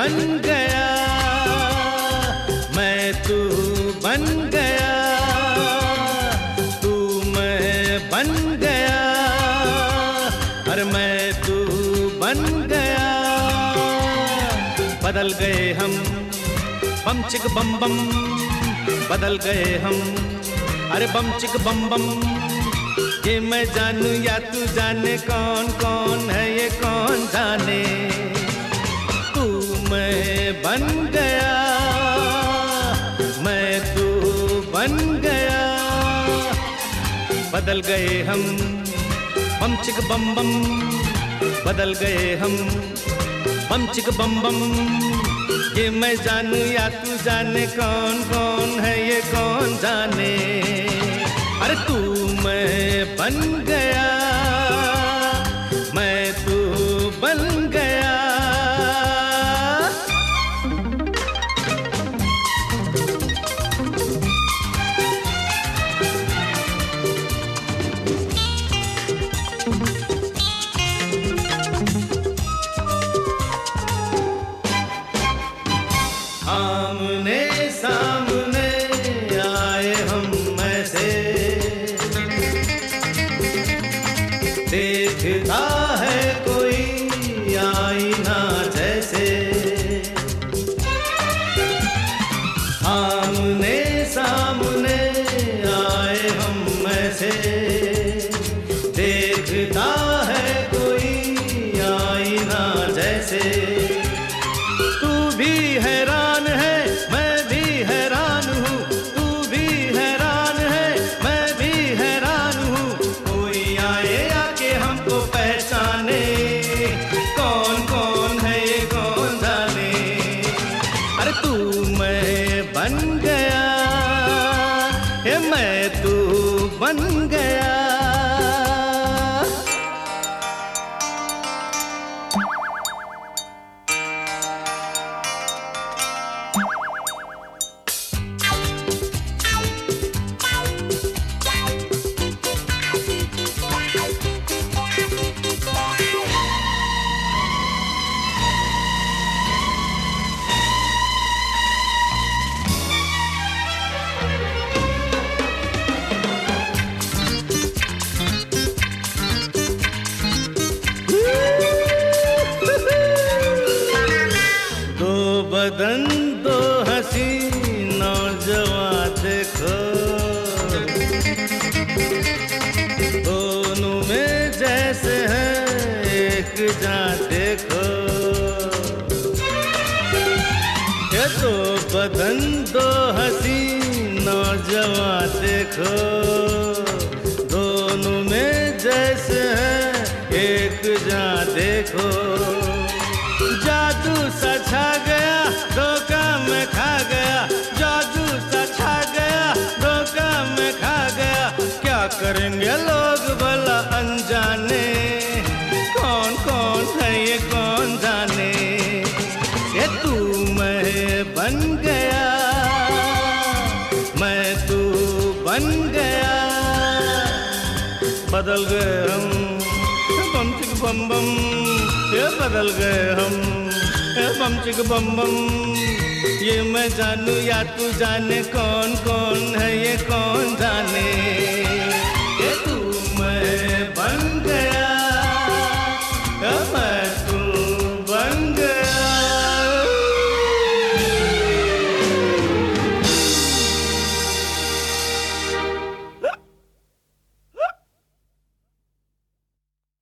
बन गया, मैं तू बन गया, तू मैं बन गया, अरे मैं तू बन गया। बदल गए हम बम चिक बम बम, बदल गए हम अरे बम चिक बम बम। ये मैं जानू या तू जाने, कौन कौन है ये कौन जाने। तू मैं बन गया, मैं तू बन गया, बदल गए हम बम चिक बम बम, बदल गए हम बम चिक बम बम। ये मैं जानू या तू जाने, कौन कौन है ये कौन जाने। अरे तू मैं बन गया, मैं तू बन गया। आमने सामने आए हम ऐसे, देखता है कोई आईना जैसे। आमने सामने आए हम ऐसे, देखता है कोई आईना जैसे। तू भी हैरान है मैं भी हैरान हूँ, तू भी हैरान है मैं भी हैरान हूँ। कोई आए आके हमको पहचाने, कौन कौन है ये कौन जाने। अरे तू मैं बन गया, ये मैं तू बन गया। बदन दो हसी नौजवान देखो, दोनों में जैसे है एक जान देखो। ये दो बदन दो हसी नौजवान देखो, दोनों में जैसे है एक जान देखो। जादू सा छा गया धोखा में खा गया, जादू सा छा गया धोखा में खा गया। क्या करेंगे लोग भला अनजाने, कौन कौन है ये कौन जाने। ये तू मैं बन गया, मैं तू बन गया, बदल गए हम बम चिक बम बम। ये बदल गए हम बम चिक बम बम। ये मैं जानू या तू जाने, कौन कौन है ये कौन जाने।